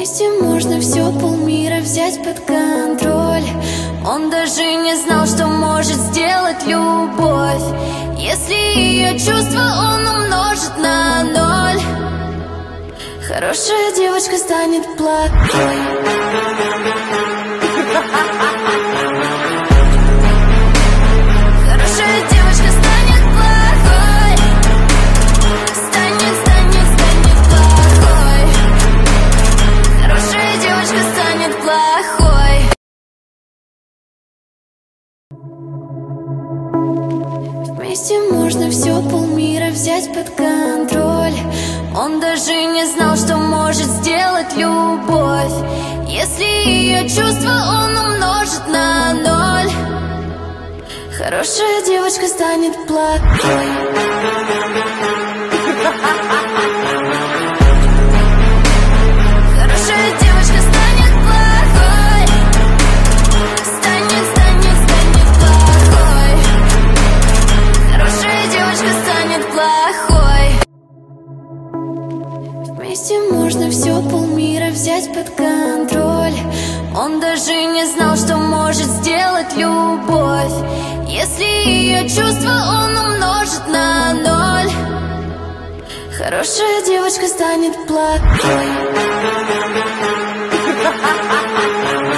Вместе можно все, полмира взять под контроль. Он даже не знал, что может сделать любовь. Если ее чувства он умножит на ноль, хорошая девочка станет плохой. Хорошая девочка станет плохой. Станет плохой. Хорошая девочка станет плохой. Вместе можно все, полмира взять под контроль. Он даже не знал, что может сделать любовь. Если ее чувства он умножит на ноль, хорошая девочка станет плохой. Хорошая девочка станет плохой. Станет плохой. Хорошая девочка станет плохой. Вместе можно все, полмира взять под контроль. Он даже не знал, что может сделать любовь. Если ее чувства он умножит на ноль, хорошая девочка станет плохой.